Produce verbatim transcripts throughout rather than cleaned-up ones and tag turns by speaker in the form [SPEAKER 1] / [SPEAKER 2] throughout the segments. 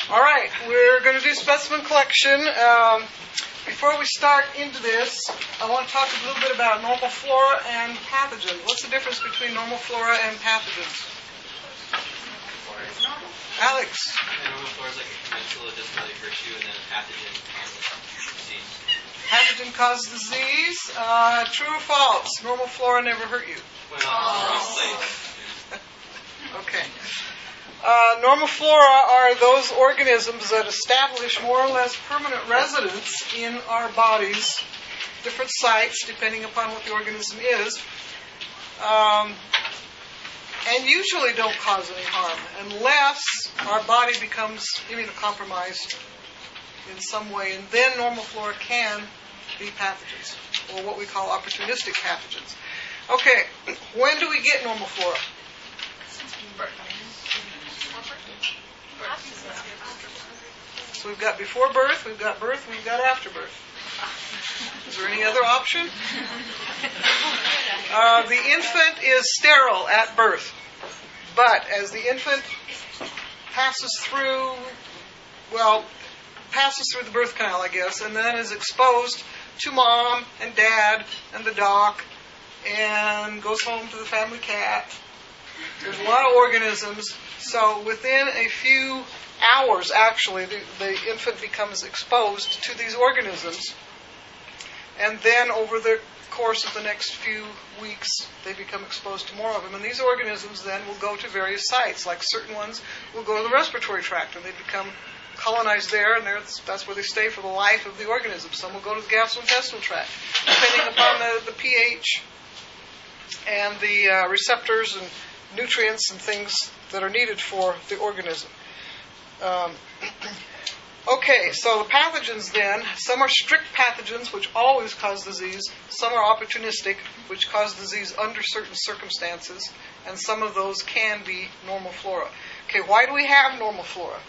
[SPEAKER 1] All right, we're going to do specimen collection. Um, before we start into this, I want to talk a little bit about normal flora and pathogens. What's the difference between normal flora and pathogens? Alex?
[SPEAKER 2] The normal flora is like a commensal, it doesn't really hurt you, and then a pathogen causes disease.
[SPEAKER 1] Pathogen causes disease. Uh, true or false? Normal flora never hurt you.
[SPEAKER 2] Well, oh.
[SPEAKER 1] Okay. Uh, normal flora are those organisms that establish more or less permanent residence in our bodies, different sites depending upon what the organism is, um, and usually don't cause any harm unless our body becomes immunocompromised in some way, and then normal flora can be pathogens, or what we call opportunistic pathogens. Okay, when do we get normal flora? So we've got before birth, we've got birth, we've got after birth. Is there any other option? Uh, the infant is sterile at birth, but as the infant passes through, well, passes through the birth canal, I guess, and then is exposed to mom and dad and the doc, and goes home to the family cat. There's a lot of organisms, so within a few hours, actually, the, the infant becomes exposed to these organisms, and then over the course of the next few weeks, they become exposed to more of them. And these organisms then will go to various sites, like certain ones will go to the respiratory tract, and they become colonized there, and that's where they stay for the life of the organism. Some will go to the gastrointestinal tract, depending upon the, the pH and the uh, receptors and nutrients and things that are needed for the organism. Um, okay, so the pathogens then, some are strict pathogens, which always cause disease. Some are opportunistic, which cause disease under certain circumstances. And some of those can be normal flora. Okay, why do we have normal flora?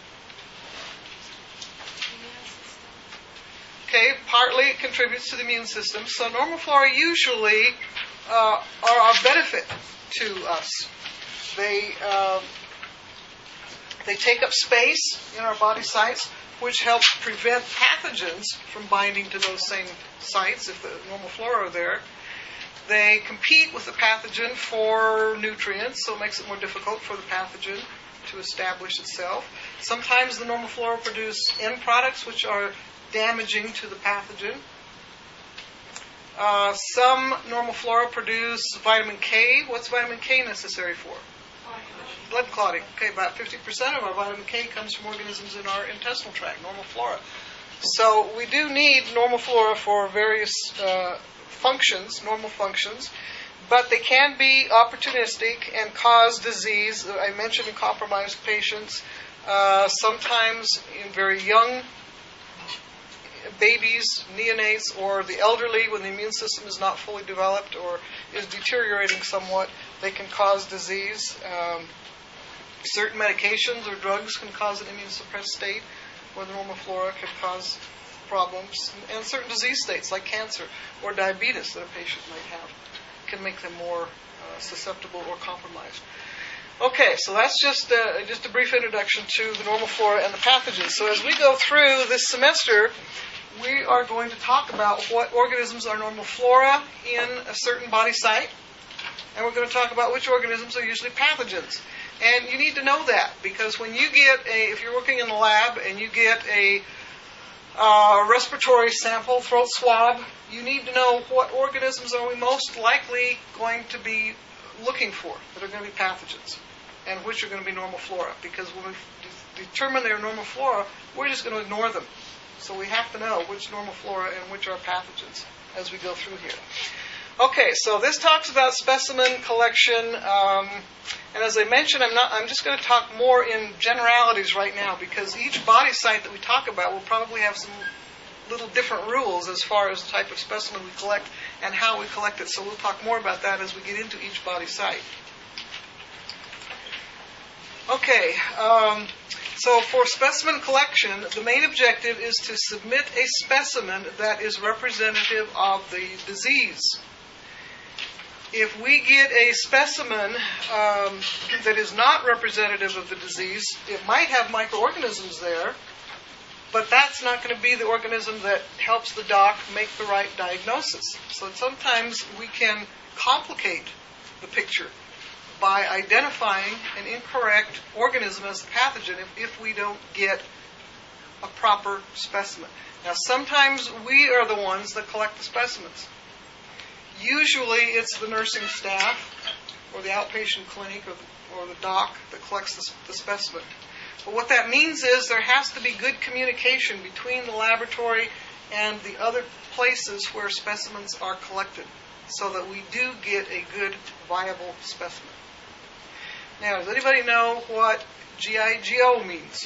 [SPEAKER 1] Okay, partly it contributes to the immune system. So normal flora usually uh, are of benefit to us. They uh, they take up space in our body sites, which helps prevent pathogens from binding to those same sites if the normal flora are there. They compete with the pathogen for nutrients, so it makes it more difficult for the pathogen to establish itself. Sometimes the normal flora produce end products which are damaging to the pathogen. Uh, some normal flora produce vitamin K. What's vitamin K necessary for? Blood clotting. Okay, about fifty percent of our vitamin K comes from organisms in our intestinal tract, normal flora. So we do need normal flora for various uh, functions, normal functions, but they can be opportunistic and cause disease. I mentioned in compromised patients, uh, sometimes in very young babies, neonates, or the elderly, when the immune system is not fully developed or is deteriorating somewhat, they can cause disease. Um, certain medications or drugs can cause an immunosuppressed state, where the normal flora can cause problems. And certain disease states, like cancer or diabetes that a patient might have, can make them more uh, susceptible or compromised. Okay, so that's just uh, just a brief introduction to the normal flora and the pathogens. So as we go through this semester, we are going to talk about what organisms are normal flora in a certain body site, and we're going to talk about which organisms are usually pathogens. And you need to know that, because when you get a, if you're working in the lab and you get a uh, respiratory sample, throat swab, you need to know what organisms are we most likely going to be looking for that are going to be pathogens, and which are going to be normal flora. Because when we de- determine their normal flora, we're just going to ignore them. So we have to know which normal flora and which are pathogens as we go through here. Okay, so this talks about specimen collection, um, and as I mentioned, I'm not. I'm just going to talk more in generalities right now, because each body site that we talk about will probably have some little different rules as far as the type of specimen we collect and how we collect it. So we'll talk more about that as we get into each body site. Okay, um, so for specimen collection, the main objective is to submit a specimen that is representative of the disease. If we get a specimen um, that is not representative of the disease, it might have microorganisms there, but that's not going to be the organism that helps the doc make the right diagnosis. So sometimes we can complicate the picture by identifying an incorrect organism as a pathogen if, if we don't get a proper specimen. Now, sometimes we are the ones that collect the specimens. Usually it's the nursing staff or the outpatient clinic or the, or the doc that collects the, the specimen. But what that means is there has to be good communication between the laboratory and the other places where specimens are collected so that we do get a good, viable specimen. Now, does anybody know what G I G O means?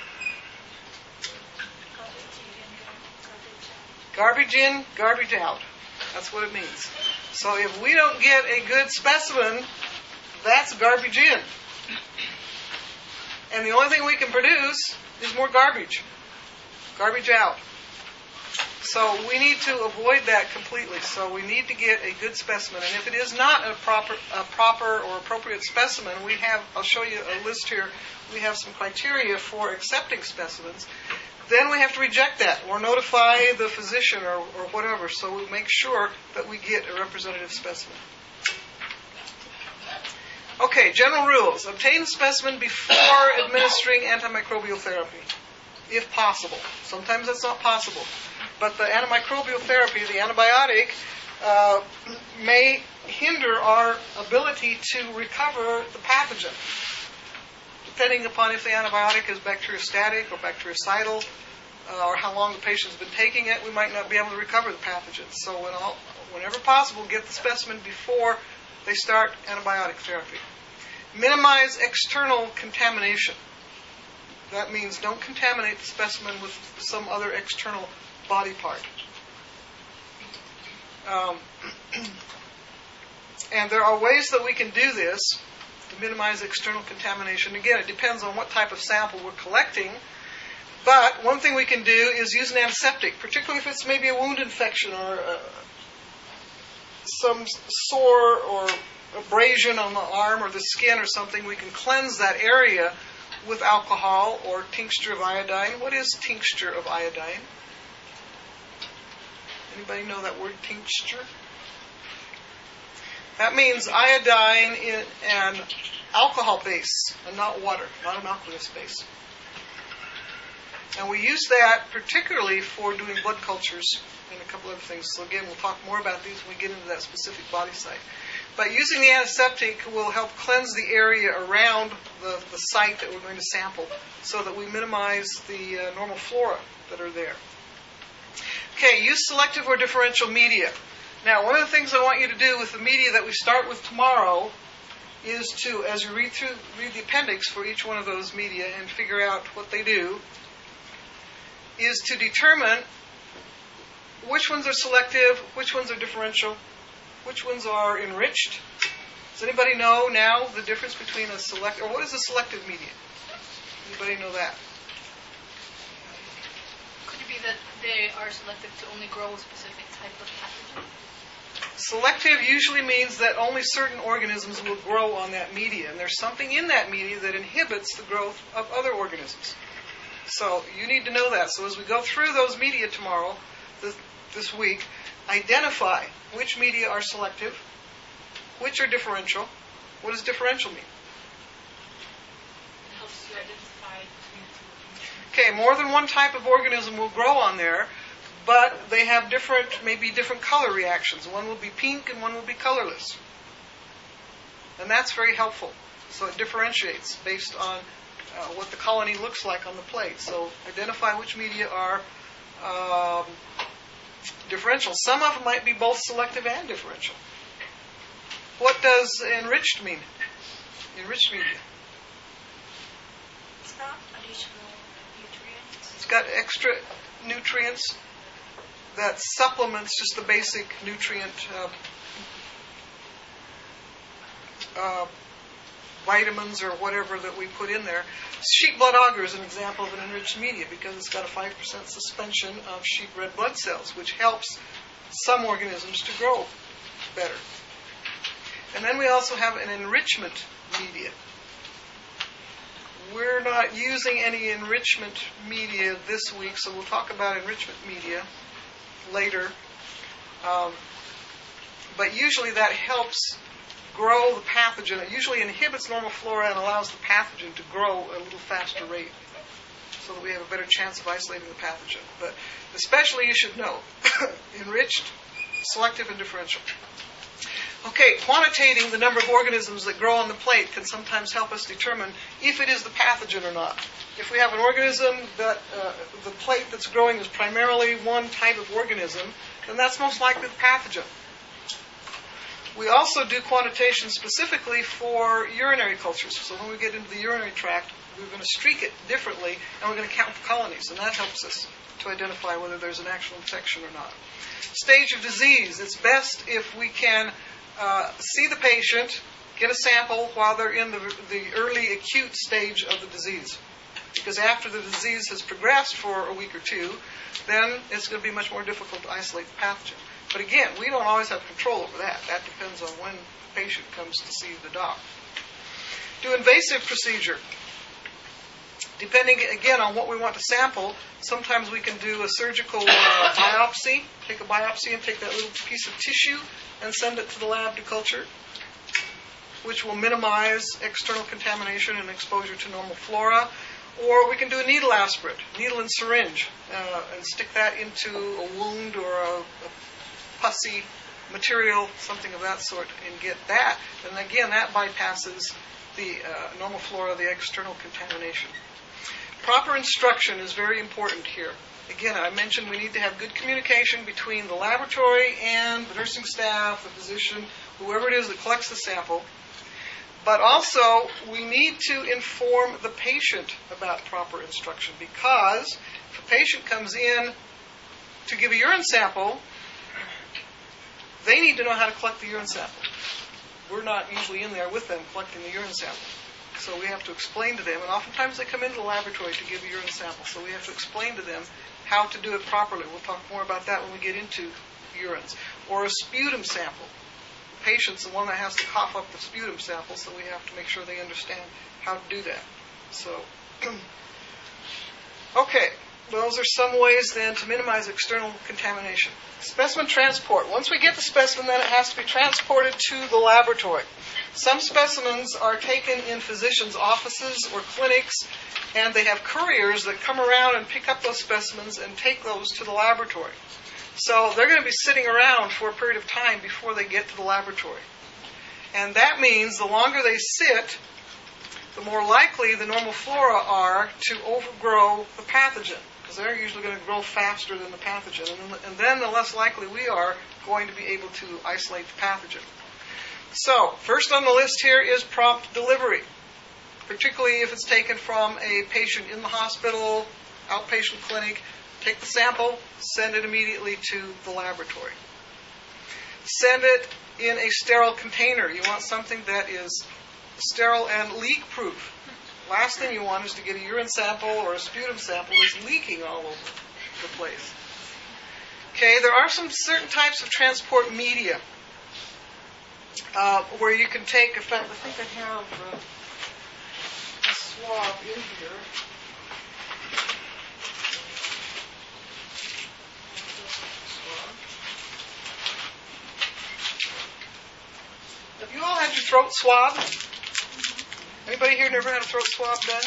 [SPEAKER 1] Garbage in, garbage out. That's what it means. So if we don't get a good specimen, that's garbage in. And the only thing we can produce is more garbage. Garbage out. So we need to avoid that completely. So we need to get a good specimen. And if it is not a proper, a proper or appropriate specimen, we have, I'll show you a list here, we have some criteria for accepting specimens. Then we have to reject that or notify the physician or, or whatever, so we make sure that we get a representative specimen. Okay, general rules. Obtain the specimen before administering antimicrobial therapy, if possible. Sometimes that's not possible. But the antimicrobial therapy, the antibiotic, uh, may hinder our ability to recover the pathogen. Depending upon if the antibiotic is bacteriostatic or bactericidal, uh, or how long the patient's been taking it, we might not be able to recover the pathogen. So when all, whenever possible, get the specimen before they start antibiotic therapy. Minimize external contamination. That means don't contaminate the specimen with some other external body part. Um, and there are ways that we can do this to minimize external contamination. Again, it depends on what type of sample we're collecting. But one thing we can do is use an antiseptic, particularly if it's maybe a wound infection or uh, some sore or abrasion on the arm or the skin or something. We can cleanse that area with alcohol or tincture of iodine. What is tincture of iodine? Anybody know that word, tincture? That means iodine in an alcohol base and not water, not an aqueous base. And we use that particularly for doing blood cultures and a couple other things. So again, we'll talk more about these when we get into that specific body site. But using the antiseptic will help cleanse the area around the, the site that we're going to sample so that we minimize the uh, normal flora that are there. Okay, use selective or differential media. Now, one of the things I want you to do with the media that we start with tomorrow is to, as you read through, read the appendix for each one of those media and figure out what they do, is to determine which ones are selective, which ones are differential, which ones are enriched. Does anybody know now the difference between a select, or what is a selective media? Anybody know that?
[SPEAKER 3] Could it be that they are selective to only grow a specific type of pathogen?
[SPEAKER 1] Selective usually means that only certain organisms will grow on that media, and there's something in that media that inhibits the growth of other organisms. So you need to know that. So as we go through those media tomorrow, this, this week, identify which media are selective, which are differential. What does differential mean?
[SPEAKER 3] It helps you identify between
[SPEAKER 1] Okay,
[SPEAKER 3] two.
[SPEAKER 1] more than one type of organism will grow on there, but they have different, maybe different color reactions. One will be pink and one will be colorless. And that's very helpful. So it differentiates based on uh, what the colony looks like on the plate. So identify which media are um, differential. Some of them might be both selective and differential. What does enriched mean? Enriched media.
[SPEAKER 3] It's got additional nutrients.
[SPEAKER 1] It's got extra nutrients that supplements just the basic nutrient uh, uh, vitamins or whatever that we put in there. Sheep blood agar is an example of an enriched media because it's got a five percent suspension of sheep red blood cells, which helps some organisms to grow better. And then we also have an enrichment media. We're not using any enrichment media this week, so we'll talk about enrichment media later. Um, but usually that helps grow the pathogen. It usually inhibits normal flora and allows the pathogen to grow at a little faster rate so that we have a better chance of isolating the pathogen. But especially you should know, enriched, selective, and differential. Okay, quantitating the number of organisms that grow on the plate can sometimes help us determine if it is the pathogen or not. If we have an organism that uh, the plate that's growing is primarily one type of organism, then that's most likely the pathogen. We also do quantitation specifically for urinary cultures. So when we get into the urinary tract, we're going to streak it differently, and we're going to count the colonies, and that helps us to identify whether there's an actual infection or not. Stage of disease. It's best if we can uh, see the patient, get a sample while they're in the, the early acute stage of the disease. Because after the disease has progressed for a week or two, then it's going to be much more difficult to isolate the pathogen. But again, we don't always have control over that. That depends on when the patient comes to see the doc. Do invasive procedure. Depending, again, on what we want to sample, sometimes we can do a surgical uh, biopsy, take a biopsy and take that little piece of tissue and send it to the lab to culture, which will minimize external contamination and exposure to normal flora. Or we can do a needle aspirate, needle and syringe, uh, and stick that into a wound or a, a pussy material, something of that sort, and get that. And again, that bypasses the uh, normal flora, the external contamination. Proper instruction is very important here. Again, I mentioned we need to have good communication between the laboratory and the nursing staff, the physician, whoever it is that collects the sample. But also, we need to inform the patient about proper instruction, because if a patient comes in to give a urine sample, they need to know how to collect the urine sample. We're not usually in there with them collecting the urine sample. So we have to explain to them, and oftentimes they come into the laboratory to give a urine sample, so we have to explain to them how to do it properly. We'll talk more about that when we get into urines. Or a sputum sample. The patient's the one that has to cough up the sputum sample, so we have to make sure they understand how to do that. So, okay, those are some ways then to minimize external contamination. Specimen transport. Once we get the specimen, then it has to be transported to the laboratory. Some specimens are taken in physicians' offices or clinics, and they have couriers that come around and pick up those specimens and take those to the laboratory. So they're going to be sitting around for a period of time before they get to the laboratory. And that means the longer they sit, the more likely the normal flora are to overgrow the pathogen, because they're usually going to grow faster than the pathogen. And, and then the less likely we are going to be able to isolate the pathogen. So, first on the list here is prompt delivery, particularly if it's taken from a patient in the hospital, outpatient clinic. Take the sample, send it immediately to the laboratory. Send it in a sterile container. You want something that is sterile and leak-proof. Last thing you want is to get a urine sample or a sputum sample that's leaking all over the place. Okay, there are some certain types of transport media uh, where you can take, in fact, I think I have uh, a swab in here. Have you all had your throat swab? Anybody here never had a throat swab done?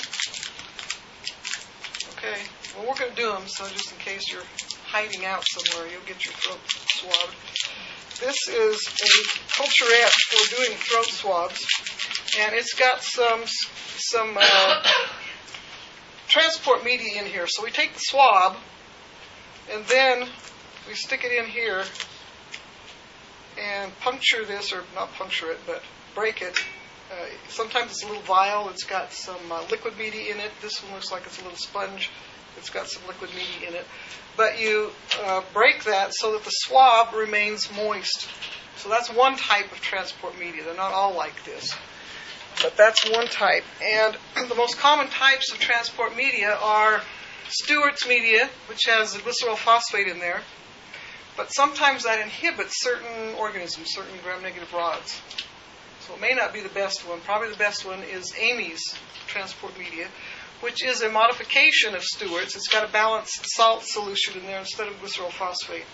[SPEAKER 1] Okay. Well, we're going to do them, so just in case you're hiding out somewhere, you'll get your throat swabbed. This is a culturette for doing throat swabs, and it's got some some uh, transport media in here. So we take the swab, and then we stick it in here and puncture this, or not puncture it, but break it. Uh, sometimes it's a little vial. It's got some uh, liquid media in it. This one looks like it's a little sponge. It's got some liquid media in it. But you uh, break that so that the swab remains moist. So that's one type of transport media. They're not all like this. But that's one type. And the most common types of transport media are Stewart's media, which has a glycerol phosphate in there. But sometimes that inhibits certain organisms, certain gram-negative rods. So it may not be the best one. Probably the best one is Amy's transport media, which is a modification of Stewart's. It's got a balanced salt solution in there instead of glycerol phosphate.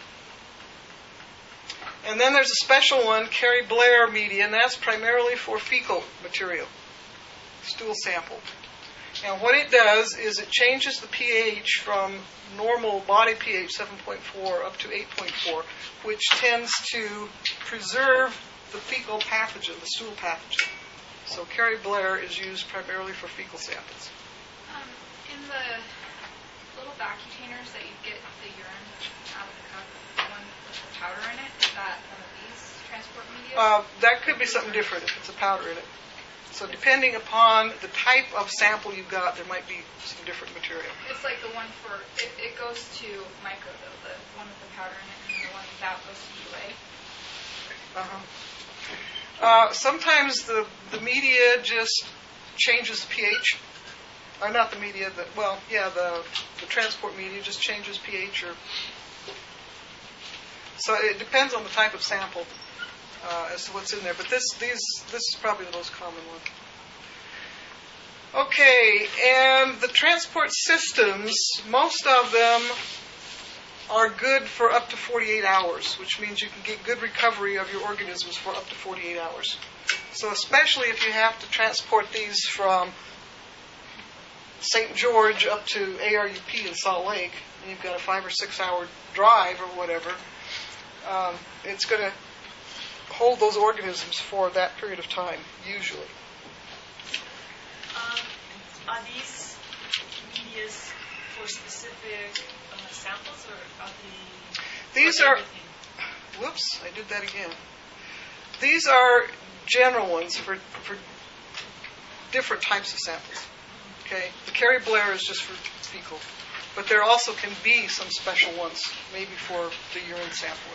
[SPEAKER 1] And then there's a special one, Carey Blair media, and that's primarily for fecal material, stool sample. And what it does is it changes the pH from normal body pH seven point four up to eight point four, which tends to preserve the fecal pathogen, the stool pathogen. So Carey Blair is used primarily for fecal samples.
[SPEAKER 3] Um, in the little back containers that you get the urine out of the cup, the one with the powder in it, is that one of these transport media?
[SPEAKER 1] Uh, that could be something different if it's a powder in it. So depending upon the type of sample you've got, there might be some different material.
[SPEAKER 3] It's like the one for, it, it goes to micro though, the one with the powder in it, and then the one without goes to U A.
[SPEAKER 1] Uh-huh. Uh, sometimes the, the media just changes the pH. Or not the media, the, well, yeah, the, the transport media just changes pH. Or so it depends on the type of sample uh, as to what's in there. But this these this is probably the most common one. Okay, and the transport systems, most of them are good for up to forty-eight hours, which means you can get good recovery of your organisms for up to forty-eight hours. So especially if you have to transport these from Saint George up to A R U P in Salt Lake, and you've got a five or six hour drive or whatever, um, it's going to hold those organisms for that period of time, usually.
[SPEAKER 4] Um, are these medias for specific uh, samples, or are they?
[SPEAKER 1] These
[SPEAKER 4] for
[SPEAKER 1] are.
[SPEAKER 4] everything?
[SPEAKER 1] Whoops! I did that again. These are general ones for for different types of samples. Okay, the Carey Blair is just for fecal, but there also can be some special ones, maybe for the urine sampler.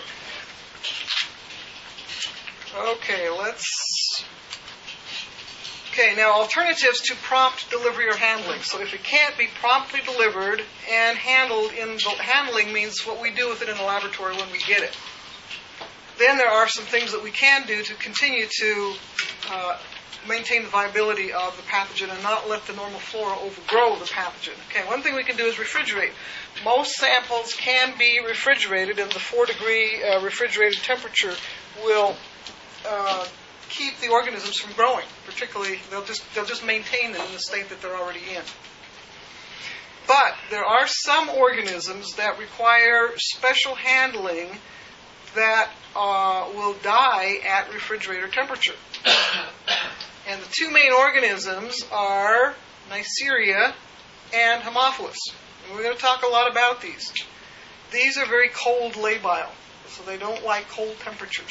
[SPEAKER 1] Okay, let's. Okay, now alternatives to prompt delivery or handling. So if it can't be promptly delivered and handled, in the handling means what we do with it in the laboratory when we get it. Then there are some things that we can do to continue to uh, maintain the viability of the pathogen and not let the normal flora overgrow the pathogen. Okay, one thing we can do is refrigerate. Most samples can be refrigerated, and the four degree uh, refrigerated temperature will uh, keep the organisms from growing. Particularly, they'll just they'll just maintain them in the state that they're already in. But there are some organisms that require special handling that uh, will die at refrigerator temperature. And the two main organisms are Neisseria and Haemophilus. And we're going to talk a lot about these. These are very cold labile, so they don't like cold temperatures.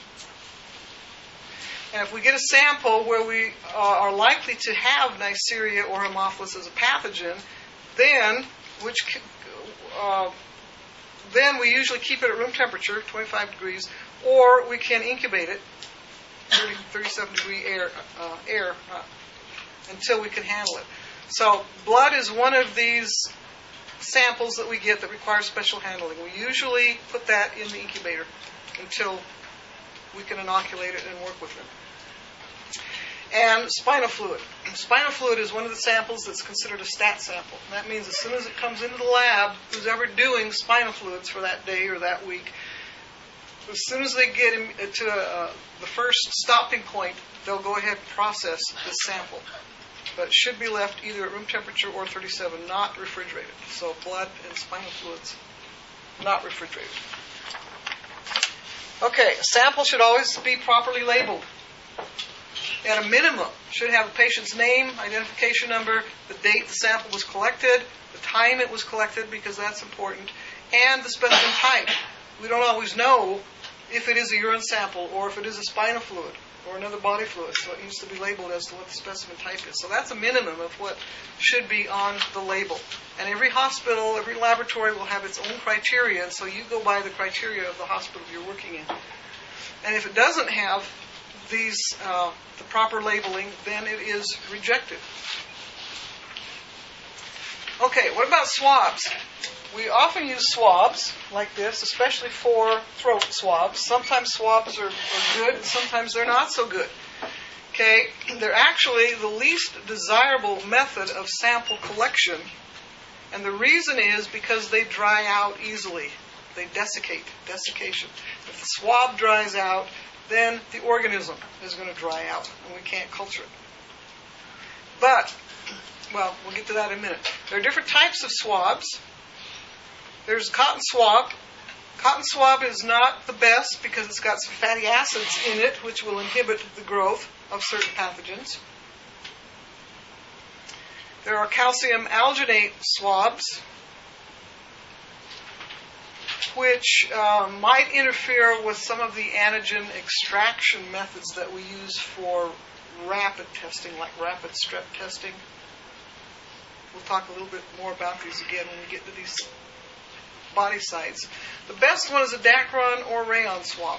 [SPEAKER 1] And if we get a sample where we uh, are likely to have Neisseria or Haemophilus as a pathogen, then which uh, then we usually keep it at room temperature, twenty-five degrees, or we can incubate it, thirty, thirty-seven degree air, uh, air uh, until we can handle it. So blood is one of these samples that we get that requires special handling. We usually put that in the incubator until we can inoculate it and work with it. And spinal fluid. Spinal fluid is one of the samples that's considered a stat sample. And that means as soon as it comes into the lab, who's ever doing spinal fluids for that day or that week, as soon as they get in, to uh, the first stopping point, they'll go ahead and process this sample. But it should be left either at room temperature or thirty-seven, not refrigerated. So blood and spinal fluids, not refrigerated. Okay, a sample should always be properly labeled. At a minimum, should have the patient's name, identification number, the date the sample was collected, the time it was collected, because that's important, and the specimen type. We don't always know if it is a urine sample or if it is a spinal fluid or another body fluid, so it needs to be labeled as to what the specimen type is. So that's a minimum of what should be on the label. And every hospital, every laboratory will have its own criteria, and so you go by the criteria of the hospital you're working in. And if it doesn't have these uh, the proper labeling, then it is rejected. Okay, what about swabs? We often use swabs like this, especially for throat swabs. Sometimes swabs are, are good, and sometimes they're not so good. Okay, they're actually the least desirable method of sample collection, and the reason is because they dry out easily. They desiccate, desiccation. If the swab dries out, then the organism is going to dry out, and we can't culture it. But, well, we'll get to that in a minute. There are different types of swabs. There's cotton swab. Cotton swab is not the best because it's got some fatty acids in it, which will inhibit the growth of certain pathogens. There are calcium alginate swabs, which uh, might interfere with some of the antigen extraction methods that we use for rapid testing, like rapid strep testing. We'll talk a little bit more about these again when we get to these body sites. The best one is a Dacron or rayon swab.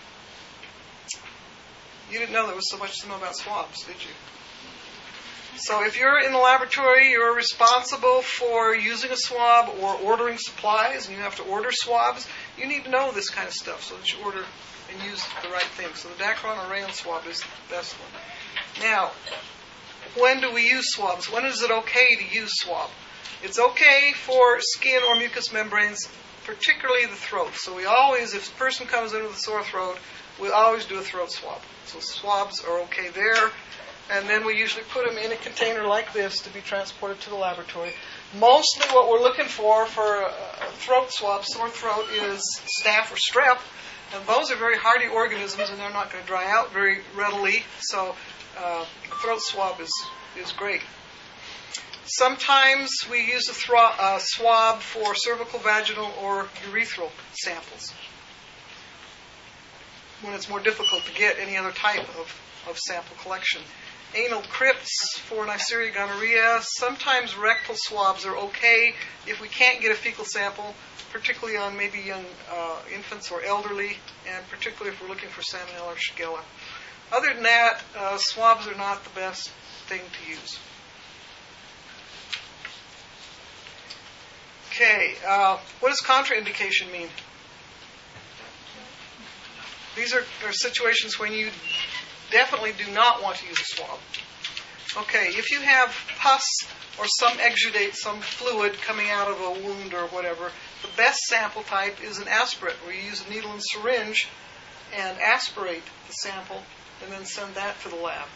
[SPEAKER 1] You didn't know there was so much to know about swabs, did you? So if you're in the laboratory, you're responsible for using a swab or ordering supplies, and you have to order swabs, you need to know this kind of stuff so that you order and use the right thing. So the Dacron or rayon swab is the best one. Now, when do we use swabs? When is it okay to use swab? It's okay for skin or mucous membranes, particularly the throat. So we always, if a person comes in with a sore throat, we always do a throat swab. So swabs are okay there. And then we usually put them in a container like this to be transported to the laboratory. Mostly what we're looking for for a throat swab, sore throat, is staph or strep. And those are very hardy organisms, and they're not going to dry out very readily. So uh, a throat swab is, is great. Sometimes we use a thro- uh, swab for cervical, vaginal, or urethral samples when it's more difficult to get any other type of, of sample collection. Anal crypts for Neisseria gonorrhea. Sometimes rectal swabs are okay if we can't get a fecal sample, particularly on maybe young uh, infants or elderly, and particularly if we're looking for Salmonella or Shigella. Other than that, uh, swabs are not the best thing to use. Okay, uh, what does contraindication mean? These are, are situations when you definitely do not want to use a swab. Okay, if you have pus or some exudate, some fluid coming out of a wound or whatever, the best sample type is an aspirate, where you use a needle and syringe and aspirate the sample and then send that to the lab.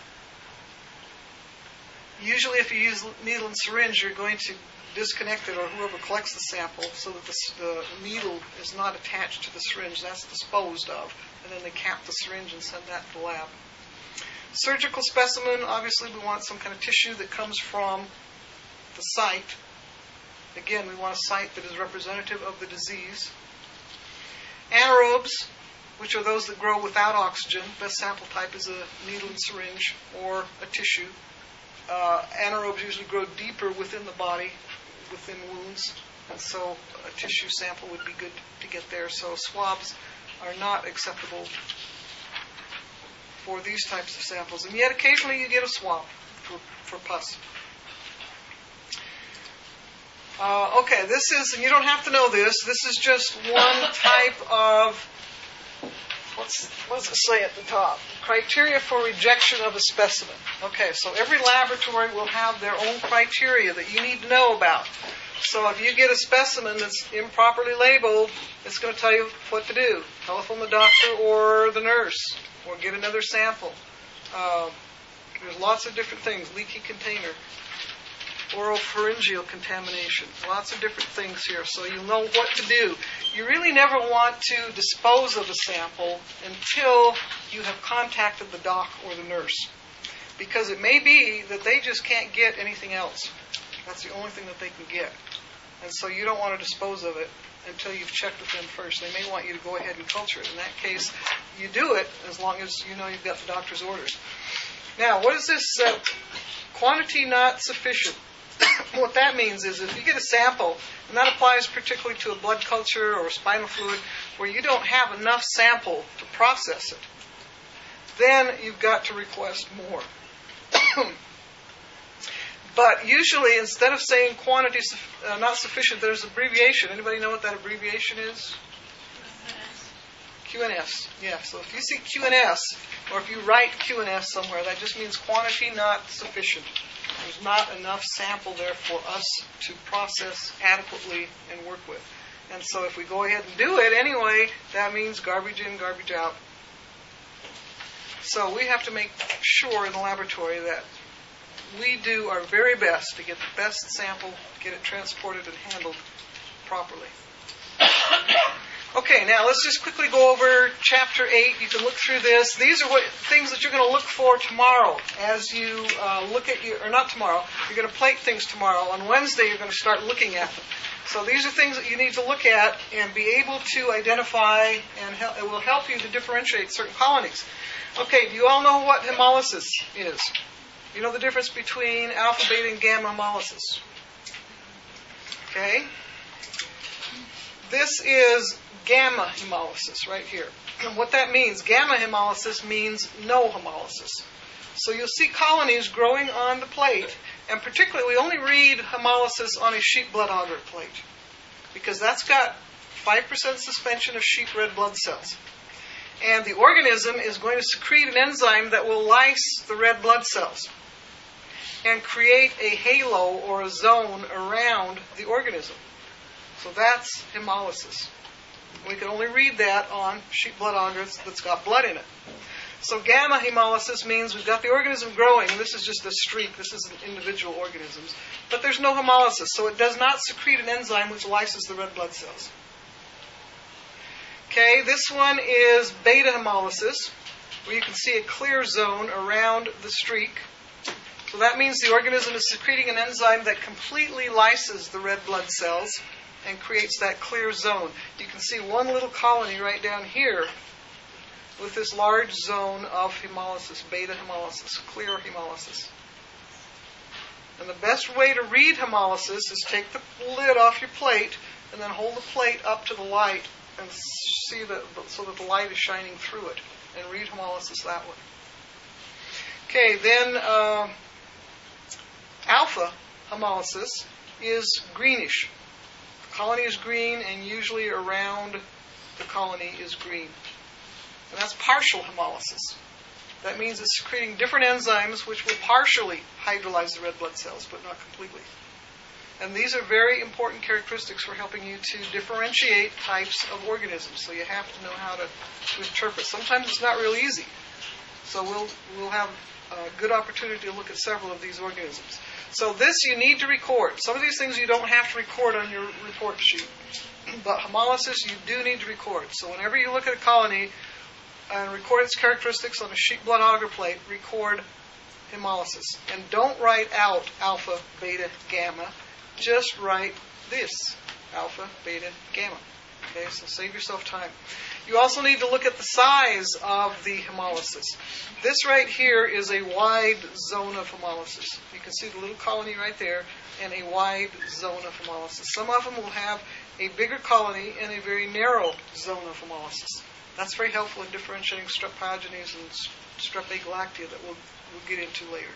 [SPEAKER 1] Usually if you use needle and syringe, you're going to disconnect it, or whoever collects the sample, so that the, the needle is not attached to the syringe. That's disposed of. And then they cap the syringe and send that to the lab. Surgical specimen, obviously we want some kind of tissue that comes from the site. Again, we want a site that is representative of the disease. Anaerobes, which are those that grow without oxygen. Best sample type is a needle and syringe or a tissue. Uh, anaerobes usually grow deeper within the body, within wounds, and so a tissue sample would be good to get there. So swabs are not acceptable for these types of samples. And yet occasionally you get a swab for, for pus. Uh, okay, this is, and you don't have to know this, this is just one type of, what's, what does it say at the top? Criteria for rejection of a specimen. Okay, so every laboratory will have their own criteria that you need to know about. So if you get a specimen that's improperly labeled, it's going to tell you what to do. Telephone the doctor or the nurse, or get another sample. Uh, there's lots of different things. Leaky container, oropharyngeal contamination, lots of different things here. So you'll know what to do. You really never want to dispose of a sample until you have contacted the doc or the nurse, because it may be that they just can't get anything else. That's the only thing that they can get. And so you don't want to dispose of it until you've checked with them first. They may want you to go ahead and culture it. In that case, you do it as long as you know you've got the doctor's orders. Now, what is this uh, quantity not sufficient? What that means is if you get a sample, and that applies particularly to a blood culture or spinal fluid, where you don't have enough sample to process it, then you've got to request more. But usually, instead of saying quantity uh, not sufficient, there's abbreviation. Anybody know what that abbreviation is? Q N S, yeah. So if you see Q N S, or if you write Q N S somewhere, that just means quantity not sufficient. There's not enough sample there for us to process adequately and work with. And so if we go ahead and do it anyway, that means garbage in, garbage out. So we have to make sure in the laboratory that we do our very best to get the best sample, get it transported and handled properly. Okay, now let's just quickly go over Chapter eight. You can look through this. These are what things that you're going to look for tomorrow as you uh, look at your, or not tomorrow, you're going to plate things tomorrow. On Wednesday, you're going to start looking at them. So these are things that you need to look at and be able to identify, and hel- it will help you to differentiate certain colonies. Okay, do you all know what hemolysis is? You know the difference between alpha, beta, and gamma hemolysis? Okay. This is gamma hemolysis right here. What that means, gamma hemolysis means no hemolysis. So you'll see colonies growing on the plate, and particularly we only read hemolysis on a sheep blood agar plate because that's got five percent suspension of sheep red blood cells. And the organism is going to secrete an enzyme that will lyse the red blood cells and create a halo or a zone around the organism. So that's hemolysis. We can only read that on sheep blood agars that's got blood in it. So gamma hemolysis means we've got the organism growing. This is just a streak. This isn't individual organisms. But there's no hemolysis. So it does not secrete an enzyme which lyses the red blood cells. Okay, this one is beta hemolysis, where you can see a clear zone around the streak. So that means the organism is secreting an enzyme that completely lyses the red blood cells and creates that clear zone. You can see one little colony right down here with this large zone of hemolysis, beta hemolysis, clear hemolysis. And the best way to read hemolysis is take the lid off your plate and then hold the plate up to the light and see that so that the light is shining through it, and read hemolysis that way. Okay, then uh, alpha hemolysis is greenish. The colony is green, and usually around the colony is green. And that's partial hemolysis. That means it's secreting different enzymes which will partially hydrolyze the red blood cells, but not completely. And these are very important characteristics for helping you to differentiate types of organisms. So you have to know how to, to interpret. Sometimes it's not real easy. So we'll we'll have a good opportunity to look at several of these organisms. So this you need to record. Some of these things you don't have to record on your report sheet. But hemolysis you do need to record. So whenever you look at a colony and record its characteristics on a sheep blood agar plate, record hemolysis. And don't write out alpha, beta, gamma. Just write this, alpha, beta, gamma. Okay, so save yourself time. You also need to look at the size of the hemolysis. This right here is a wide zone of hemolysis. You can see the little colony right there and a wide zone of hemolysis. Some of them will have a bigger colony and a very narrow zone of hemolysis. That's very helpful in differentiating strep pyogenes and strep A galactea that we'll, we'll get into later.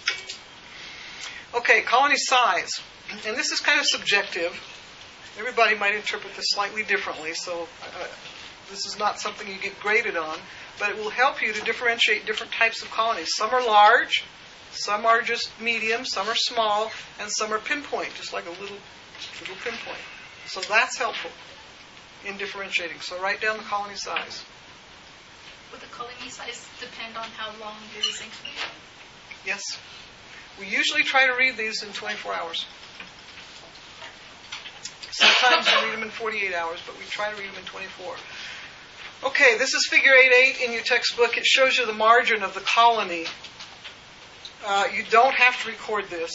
[SPEAKER 1] Okay, colony size. And this is kind of subjective. Everybody might interpret this slightly differently, so uh, this is not something you get graded on, but it will help you to differentiate different types of colonies. Some are large, some are just medium, some are small, and some are pinpoint, just like a little, little pinpoint. So that's helpful in differentiating. So write down the colony size.
[SPEAKER 5] Would the colony size depend on how long you're incubating?
[SPEAKER 1] Yes. We usually try to read these in twenty-four hours. Sometimes we read them in forty-eight hours, but we try to read them in twenty-four. Okay, this is figure eight eight in your textbook. It shows you the margin of the colony. Uh, you don't have to record this.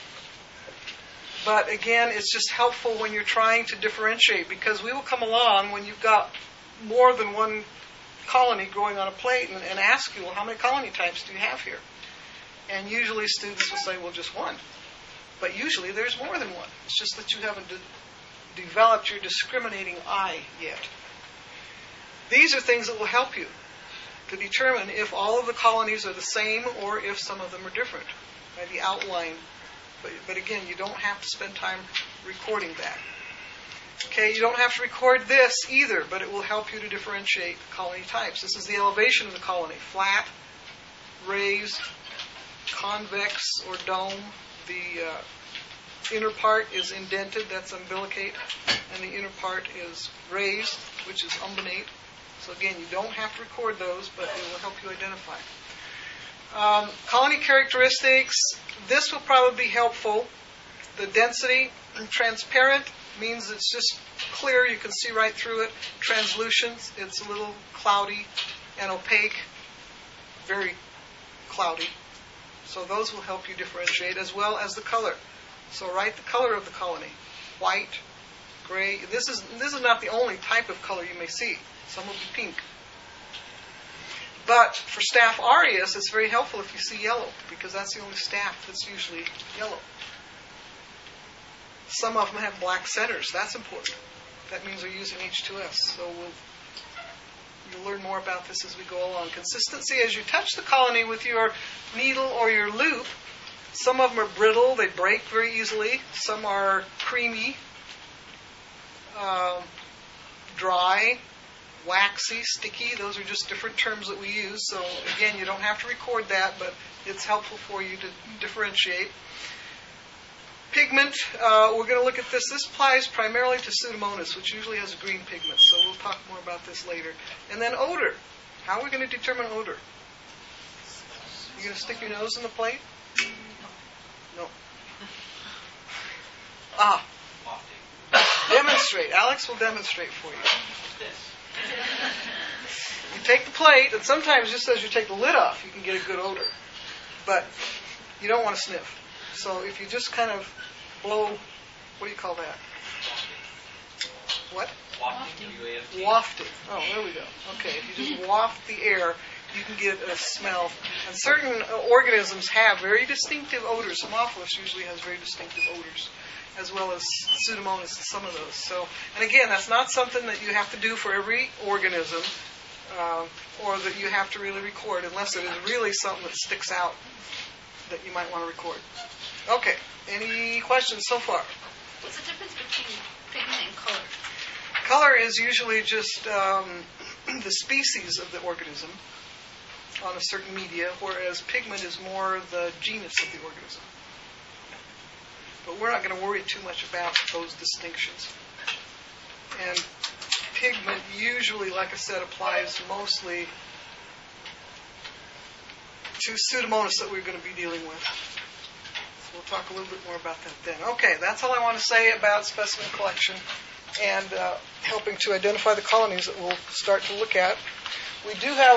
[SPEAKER 1] But again, it's just helpful when you're trying to differentiate, because we will come along when you've got more than one colony growing on a plate and, and ask you, well, how many colony types do you have here? And usually students will say, well, just one. But usually there's more than one. It's just that you haven't de- developed your discriminating eye yet. These are things that will help you to determine if all of the colonies are the same or if some of them are different by the outline. But, but again, you don't have to spend time recording that. Okay, you don't have to record this either, but it will help you to differentiate colony types. This is the elevation of the colony. Flat, raised, convex, or dome. The uh, inner part is indented, that's umbilicate, and the inner part is raised, which is umbinate. So again, you don't have to record those, but it will help you identify. Um, colony characteristics, this will probably be helpful. The density, transparent, means it's just clear, you can see right through it. Translucent, it's a little cloudy, and opaque, very cloudy. So those will help you differentiate, as well as the color. So write the color of the colony. White, gray. This is this is not the only type of color you may see. Some will be pink. But for Staph aureus, it's very helpful if you see yellow, because that's the only staph that's usually yellow. Some of them have black centers. That's important. That means they're using H two S. So we'll, you'll learn more about this as we go along. Consistency, as you touch the colony with your needle or your loop, some of them are brittle. They break very easily. Some are creamy, uh, dry, waxy, sticky. Those are just different terms that we use. So again, you don't have to record that, but it's helpful for you to differentiate. Pigment, uh, we're going to look at this. This applies primarily to Pseudomonas, which usually has a green pigment. So we'll talk more about this later. And then odor. How are we going to determine odor? You going to stick your nose in the plate? No. Ah. Demonstrate. Alex will demonstrate for you. You take the plate, and sometimes just as you take the lid off, you can get a good odor. But you don't want to sniff. So if you just kind of blow, what do you call that? What?
[SPEAKER 2] Wafting.
[SPEAKER 1] Wafting. Oh, there we go. Okay, if you just waft the air, you can get a smell. And certain uh, organisms have very distinctive odors. Haemophilus usually has very distinctive odors, as well as Pseudomonas and some of those. So, and again, that's not something that you have to do for every organism, uh, or that you have to really record, unless it is really something that sticks out that you might want to record. Okay, any questions so far?
[SPEAKER 5] What's the difference between pigment and color?
[SPEAKER 1] Color is usually just um, the species of the organism on a certain media, whereas pigment is more the genus of the organism. But we're not going to worry too much about those distinctions. And pigment usually, like I said, applies mostly to Pseudomonas that we're going to be dealing with. So we'll talk a little bit more about that then. Okay, that's all I want to say about specimen collection and uh, helping to identify the colonies that we'll start to look at. We do have